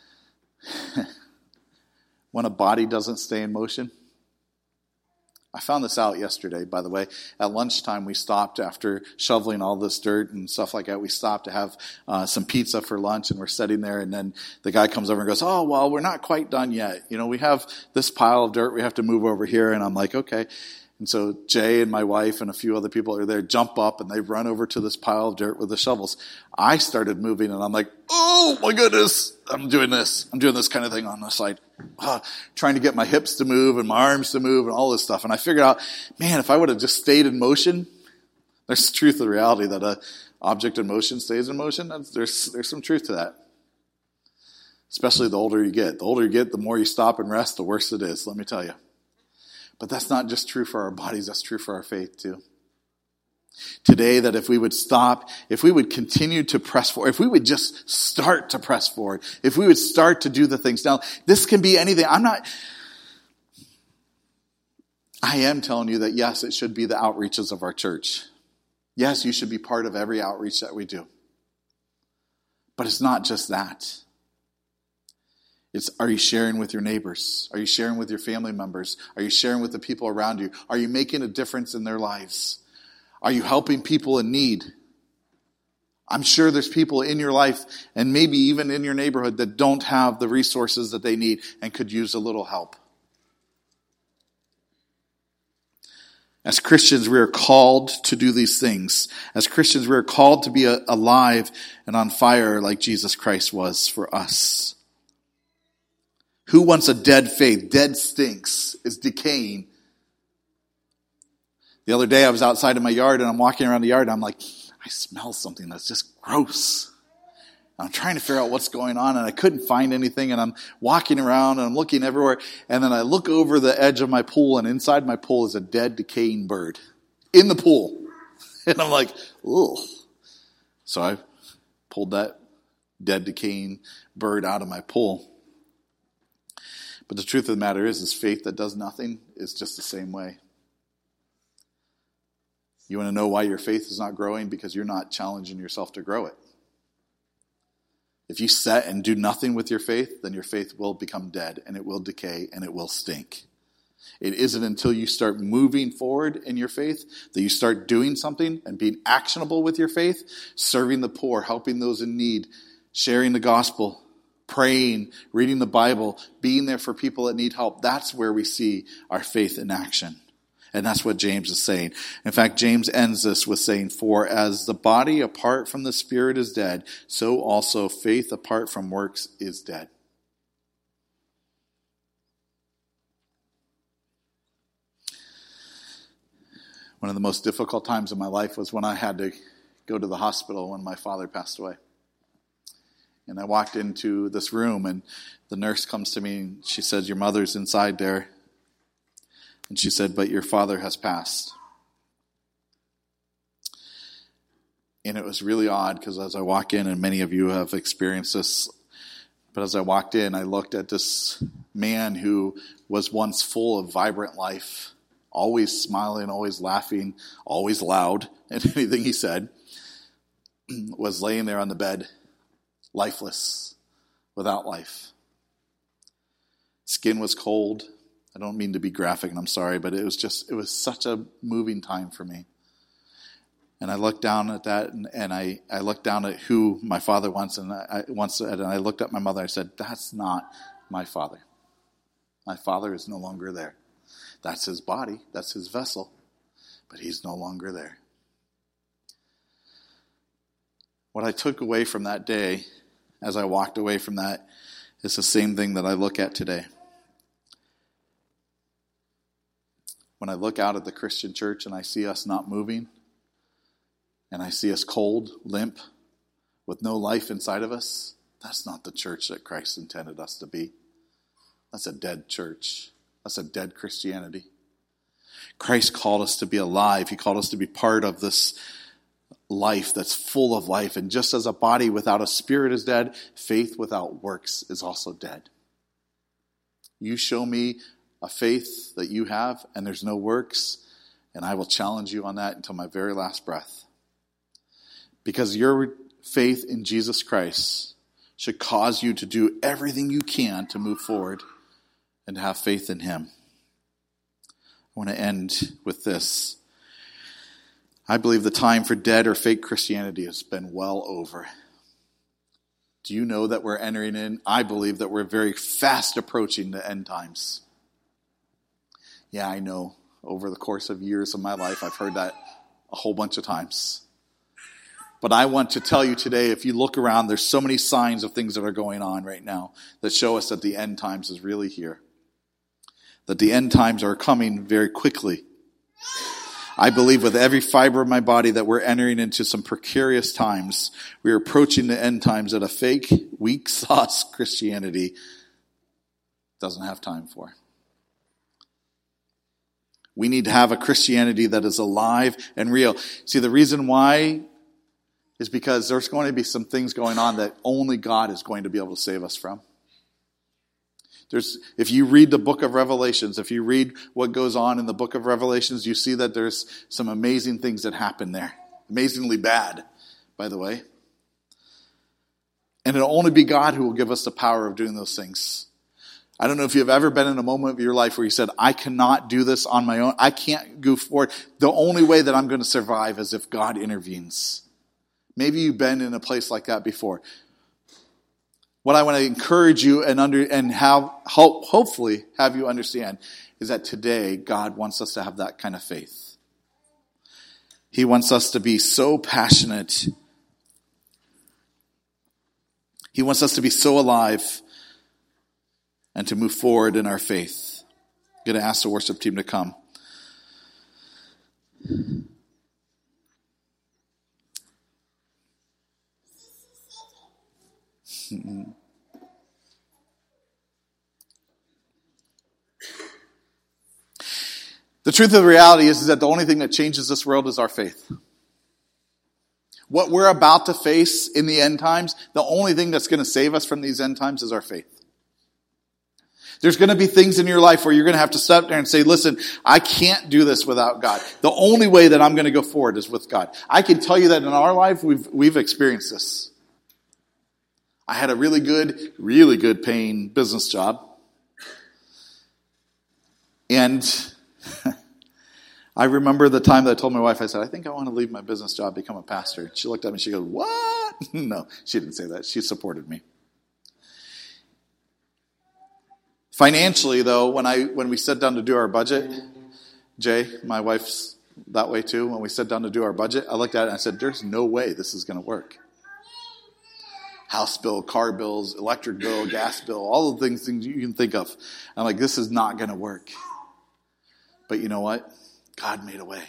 when a body doesn't stay in motion? I found this out yesterday, by the way. At lunchtime, we stopped after shoveling all this dirt and stuff like that. We stopped to have uh, some pizza for lunch, and we're sitting there, and then the guy comes over and goes, oh, well, we're not quite done yet. You know, we have this pile of dirt we have to move over here, and I'm like, okay. And so Jay and my wife and a few other people are there, jump up, and they run over to this pile of dirt with the shovels. I started moving, and I'm like, oh, my goodness, I'm doing this. I'm doing this kind of thing on the side, uh, trying to get my hips to move and my arms to move and all this stuff. And I figured out, man, if I would have just stayed in motion, there's truth to the reality that a object in motion stays in motion. There's, there's some truth to that. Especially the older you get. The older you get, the more you stop and rest, the worse it is, let me tell you. But that's not just true for our bodies, that's true for our faith too. Today, that if we would stop, if we would continue to press forward, if we would just start to press forward, if we would start to do the things. Now, this can be anything. I'm not, I am telling you that yes, it should be the outreaches of our church. Yes, you should be part of every outreach that we do. But it's not just that. It's, are you sharing with your neighbors? Are you sharing with your family members? Are you sharing with the people around you? Are you making a difference in their lives? Are you helping people in need? I'm sure there's people in your life and maybe even in your neighborhood that don't have the resources that they need and could use a little help. As Christians, we are called to do these things. As Christians, we are called to be alive and on fire like Jesus Christ was for us. Who wants a dead faith? Dead stinks. It's decaying. The other day I was outside in my yard and I'm walking around the yard and I'm like, I smell something that's just gross. I'm trying to figure out what's going on and I couldn't find anything and I'm walking around and I'm looking everywhere and then I look over the edge of my pool and inside my pool is a dead, decaying bird in the pool. And I'm like, ugh. So I pulled that dead, decaying bird out of my pool. But the truth of the matter is, is faith that does nothing is just the same way. You want to know why your faith is not growing? Because you're not challenging yourself to grow it. If you sit and do nothing with your faith, then your faith will become dead and it will decay and it will stink. It isn't until you start moving forward in your faith that you start doing something and being actionable with your faith, serving the poor, helping those in need, sharing the gospel, praying, reading the Bible, being there for people that need help. That's where we see our faith in action. And that's what James is saying. In fact, James ends this with saying, for as the body apart from the spirit is dead, so also faith apart from works is dead. One of the most difficult times in my life was when I had to go to the hospital when my father passed away. And I walked into this room and the nurse comes to me and she says, your mother's inside there. And she said, but your father has passed. And it was really odd because as I walk in, and many of you have experienced this, but as I walked in, I looked at this man who was once full of vibrant life, always smiling, always laughing, always loud, and anything he said, was laying there on the bed, lifeless, without life. Skin was cold. I don't mean to be graphic, and I'm sorry, but it was just, it was such a moving time for me. And I looked down at that, and, and I, I looked down at who my father once, and I once said, and I looked at my mother, and I said, that's not my father. My father is no longer there. That's his body. That's his vessel. But he's no longer there. What I took away from that day, as I walked away from that, is the same thing that I look at today. When I look out at the Christian church and I see us not moving, and I see us cold, limp, with no life inside of us, that's not the church that Christ intended us to be. That's a dead church. That's a dead Christianity. Christ called us to be alive. He called us to be part of this life that's full of life. And just as a body without a spirit is dead, faith without works is also dead. You show me a faith that you have and there's no works, and I will challenge you on that until my very last breath. Because your faith in Jesus Christ should cause you to do everything you can to move forward and to have faith in him. I want to end with this. I believe the time for dead or fake Christianity has been well over. Do you know that we're entering in? I believe that we're very fast approaching the end times. Yeah, I know. Over the course of years of my life, I've heard that a whole bunch of times. But I want to tell you today, if you look around, there's so many signs of things that are going on right now that show us that the end times is really here. That the end times are coming very quickly. I believe with every fiber of my body that we're entering into some precarious times. We're approaching the end times that a fake, weak sauce Christianity doesn't have time for. We need to have a Christianity that is alive and real. See, the reason why is because there's going to be some things going on that only God is going to be able to save us from. There's, if you read the book of Revelations, if you read what goes on in the book of Revelations, you see that there's some amazing things that happen there. Amazingly bad, by the way. And it'll only be God who will give us the power of doing those things. I don't know if you've ever been in a moment of your life where you said, I cannot do this on my own. I can't go forward. The only way that I'm going to survive is if God intervenes. Maybe you've been in a place like that before. What I want to encourage you and under and have hope, hopefully have you understand is that today God wants us to have that kind of faith. He wants us to be so passionate. He wants us to be so alive and to move forward in our faith. I'm going to ask the worship team to come. The truth of the reality is, is that the only thing that changes this world is our faith. What we're about to face in the end times, the only thing that's going to save us from these end times is our faith. There's going to be things in your life where you're going to have to step there and say, listen, I can't do this without God. The only way that I'm going to go forward is with God. I can tell you that in our life, we've, we've experienced this. I had a really good, really good paying business job. And I remember the time that I told my wife, I said, I think I want to leave my business job, become a pastor. She looked at me, she goes, what? No, she didn't say that. She supported me. Financially, though, when I when we sat down to do our budget, Jay, my wife's that way too, when we sat down to do our budget, I looked at it and I said, there's no way this is going to work. House bill, car bills, electric bill, gas bill, all the things, things you can think of. I'm like, this is not going to work. But you know what? God made a way.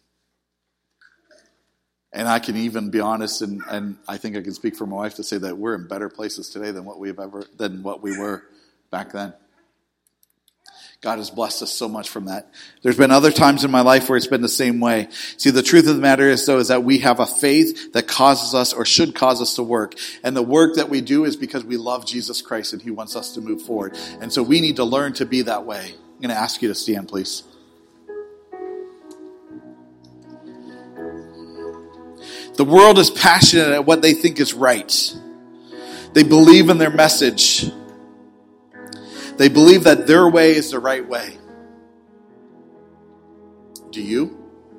And I can even be honest, and, and I think I can speak for my wife to say that we're in better places today than what we've ever than what we were back then. God has blessed us so much from that. There's been other times in my life where it's been the same way. See, the truth of the matter is, though, is that we have a faith that causes us or should cause us to work. And the work that we do is because we love Jesus Christ and he wants us to move forward. And so we need to learn to be that way. I'm going to ask you to stand, please. The world is passionate at what they think is right. They believe in their message. They believe that their way is the right way. Do you?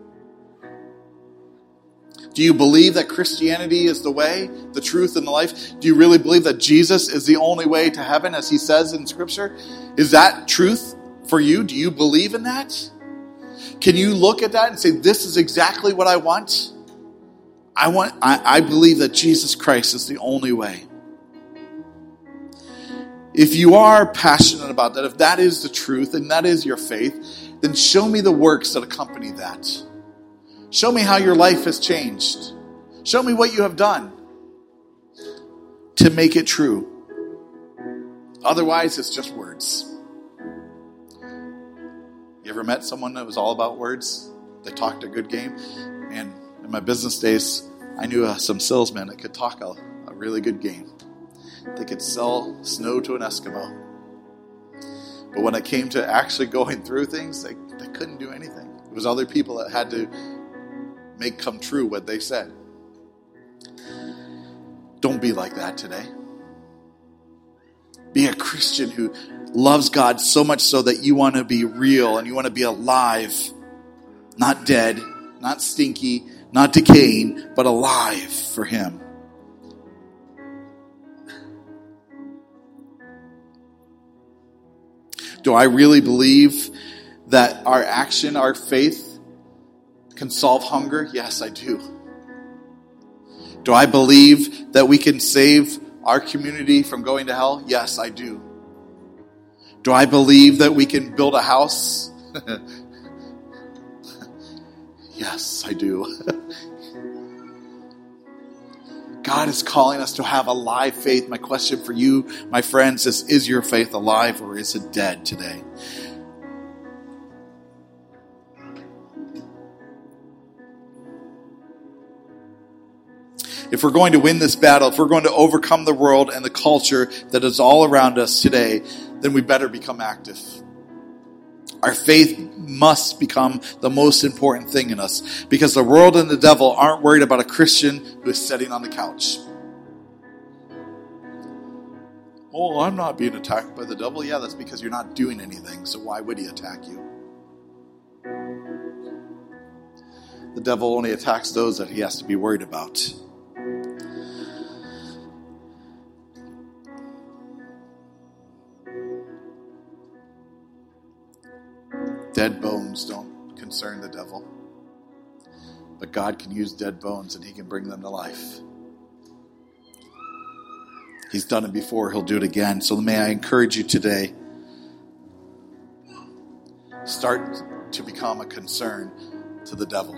Do you believe that Christianity is the way, the truth, and the life? Do you really believe that Jesus is the only way to heaven, as he says in Scripture? Is that truth for you? Do you believe in that? Can you look at that and say, this is exactly what I want? I want. I, I believe that Jesus Christ is the only way. If you are passionate about that, if that is the truth and that is your faith, then show me the works that accompany that. Show me how your life has changed. Show me what you have done to make it true. Otherwise, it's just words. You ever met someone that was all about words? They talked a good game? And in my business days, I knew uh, some salesmen that could talk a, a really good game. They could sell snow to an Eskimo. But when it came to actually going through things, they, they couldn't do anything. It was other people that had to make come true what they said. Don't be like that today. Be a Christian who loves God so much so that you want to be real and you want to be alive. Not dead, not stinky, not decaying, but alive for Him. Do I really believe that our action, our faith, can solve hunger? Yes, I do. Do I believe that we can save our community from going to hell? Yes, I do. Do I believe that we can build a house? Yes, I do. God is calling us to have a live faith. My question for you, my friends, is, is your faith alive or is it dead today? If we're going to win this battle, if we're going to overcome the world and the culture that is all around us today, then we better become active. Our faith must become the most important thing in us, because the world and the devil aren't worried about a Christian who is sitting on the couch. Oh, I'm not being attacked by the devil. Yeah, that's because you're not doing anything, so why would he attack you? The devil only attacks those that he has to be worried about. Dead bones don't concern the devil. But God can use dead bones and He can bring them to life. He's done it before. He'll do it again. So may I encourage you today. Start to become a concern to the devil.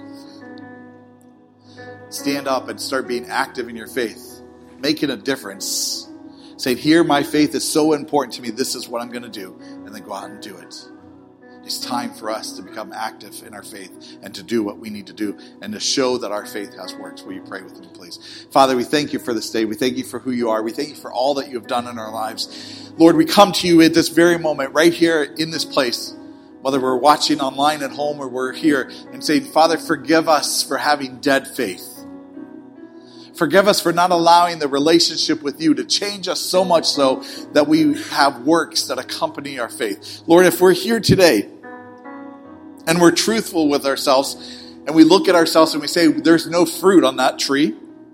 Stand up and start being active in your faith. Making a difference. Say, here my faith is so important to me. This is what I'm going to do. And then go out and do it. It's time for us to become active in our faith and to do what we need to do and to show that our faith has worked. Will you pray with me, please? Father, we thank you for this day. We thank you for who you are. We thank you for all that you have done in our lives. Lord, we come to you at this very moment, right here in this place, whether we're watching online at home or we're here, and saying, Father, forgive us for having dead faith. Forgive us for not allowing the relationship with you to change us so much so that we have works that accompany our faith. Lord, if we're here today and we're truthful with ourselves and we look at ourselves and we say, there's no fruit on that tree.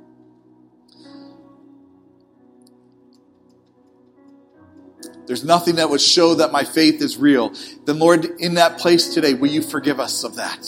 There's nothing that would show that my faith is real. Then Lord, in that place today, will you forgive us of that?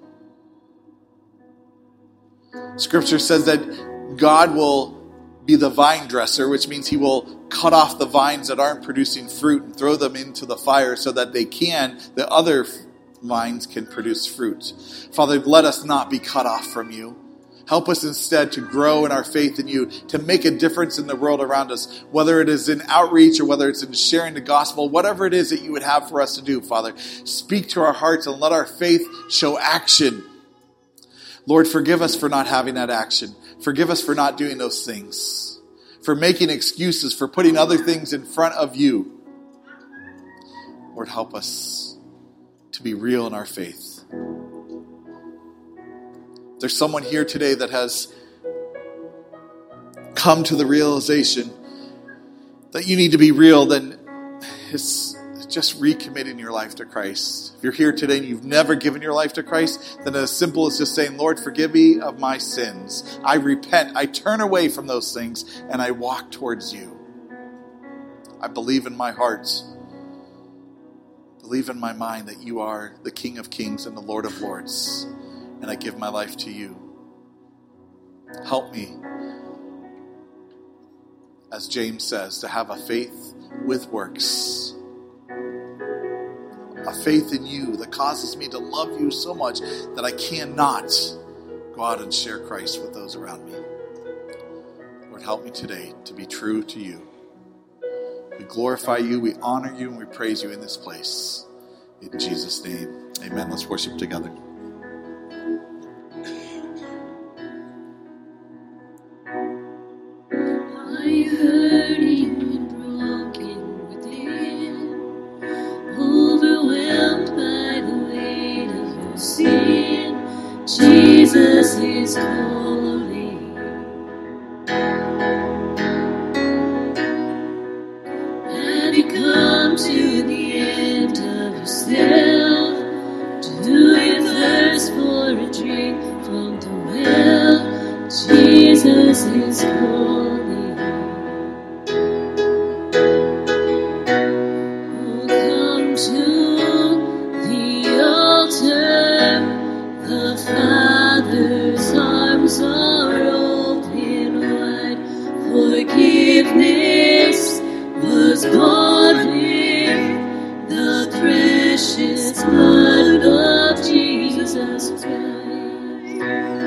Scripture says that God will be the vine dresser, which means He will cut off the vines that aren't producing fruit and throw them into the fire so that they can, the other vines can produce fruit. Father, let us not be cut off from you. Help us instead to grow in our faith in you, to make a difference in the world around us, whether it is in outreach or whether it's in sharing the gospel, whatever it is that you would have for us to do, Father. Speak to our hearts and let our faith show action. Lord, forgive us for not having that action. Forgive us for not doing those things, for making excuses, for putting other things in front of you. Lord, help us to be real in our faith. There's someone here today that has come to the realization that you need to be real, then it's just recommitting your life to Christ. If you're here today and you've never given your life to Christ, then as simple as just saying, Lord, forgive me of my sins. I repent. I turn away from those things and I walk towards you. I believe in my heart that believe in my mind that you are the King of Kings and the Lord of Lords, and I give my life to you. Help me, as James says, to have a faith with works. A faith in you that causes me to love you so much that I cannot go out and share Christ with those around me. Lord, help me today to be true to you. We glorify you, we honor you, and we praise you in this place. In Jesus' name, amen. Let's worship together. Jesus is calling. Have you come to the end of yourself? Do you thirst for a drink from the well? Jesus is calling. Oh, come to the altar. The Father's arms are open wide. Forgiveness was bought with the precious blood of Jesus Christ.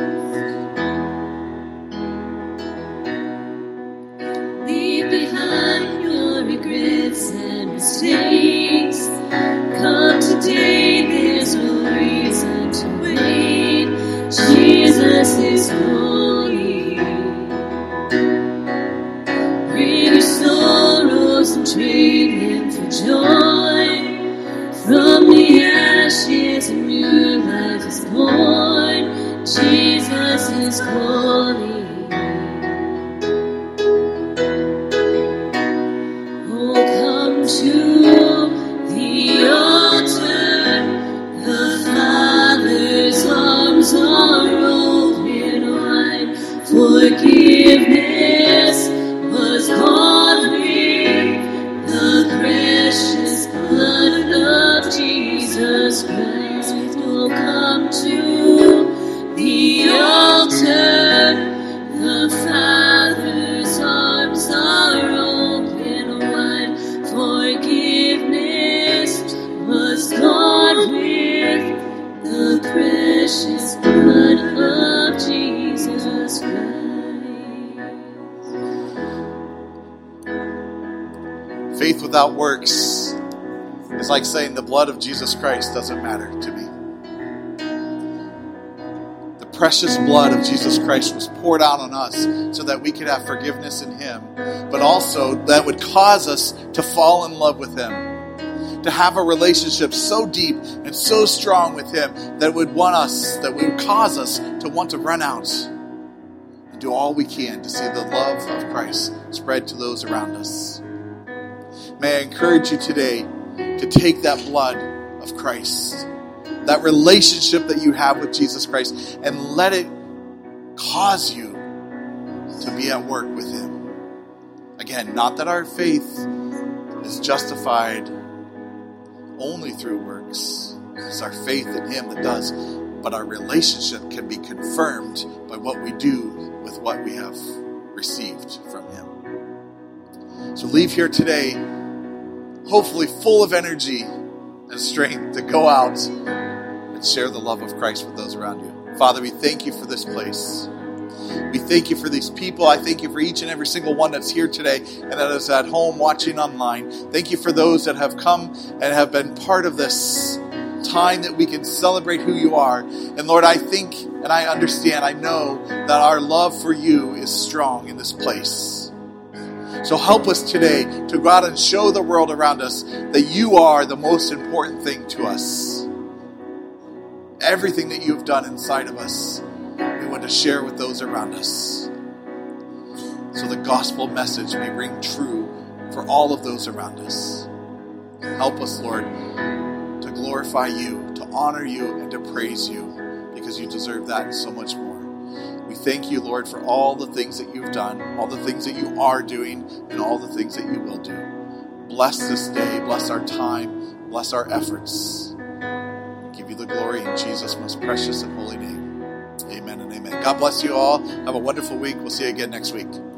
Leave behind your regrets and mistakes. Come today, there's no reason to wait. Jesus is calling. Bring your sorrows and trade them for joy. From the ashes a new life is born. Jesus is calling. Oh, come to the altar. The Father's arms are open wide. Forgiveness was bought with the precious blood of Jesus Christ. Oh, come to the altar. The Father's arms are open wide. Forgiveness was bought with the precious blood of Jesus Christ. Faith without works is like saying the blood of Jesus Christ doesn't matter to me. The precious blood of Jesus Christ was poured out on us so that we could have forgiveness in Him, but also that would cause us to fall in love with Him. To have a relationship so deep and so strong with Him that would want us, that would cause us to want to run out and do all we can to see the love of Christ spread to those around us. May I encourage you today to take that blood of Christ, that relationship that you have with Jesus Christ, and let it cause you to be at work with Him. Again, not that our faith is justified only through works. It's our faith in Him that does. But our relationship can be confirmed by what we do with what we have received from Him. So leave here today, hopefully full of energy and strength to go out and share the love of Christ with those around you. Father, we thank you for this place. We thank you for these people. I thank you for each and every single one that's here today and that is at home watching online. Thank you for those that have come and have been part of this time that we can celebrate who you are. And Lord, I think and I understand, I know that our love for you is strong in this place. So help us today to go out and show the world around us that you are the most important thing to us. Everything that you have done inside of us, we want to share with those around us. So the gospel message may ring true for all of those around us. Help us, Lord, to glorify you, to honor you, and to praise you, because you deserve that and so much more. We thank you, Lord, for all the things that you've done, all the things that you are doing, and all the things that you will do. Bless this day, bless our time, Bless our efforts. Give you the glory in Jesus' most precious and holy name. Amen and amen. God bless you all. Have a wonderful week. We'll see you again next week.